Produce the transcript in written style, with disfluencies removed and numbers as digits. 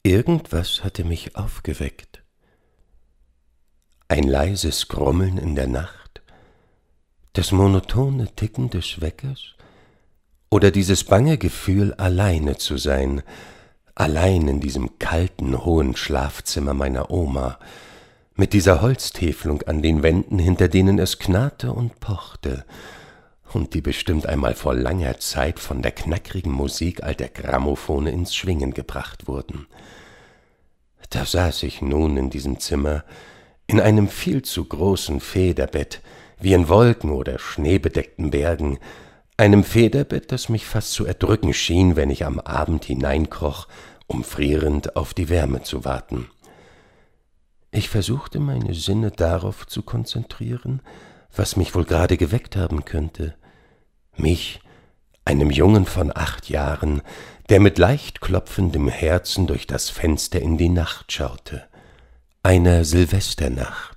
Irgendwas hatte mich aufgeweckt. Ein leises Grummeln in der Nacht, das monotone Ticken des Weckers oder dieses bange Gefühl, alleine zu sein, allein in diesem kalten, hohen Schlafzimmer meiner Oma, mit dieser Holztäfelung an den Wänden, hinter denen es knarrte und pochte und die bestimmt einmal vor langer Zeit von der knackrigen Musik alter Grammophone ins Schwingen gebracht wurden. Da saß ich nun in diesem Zimmer, in einem viel zu großen Federbett, wie in Wolken- oder schneebedeckten Bergen, einem Federbett, das mich fast zu erdrücken schien, wenn ich am Abend hineinkroch, um frierend auf die Wärme zu warten. Ich versuchte, meine Sinne darauf zu konzentrieren, was mich wohl gerade geweckt haben könnte. Mich, einem Jungen von 8 Jahren, der mit leicht klopfendem Herzen durch das Fenster in die Nacht schaute, einer Silvesternacht.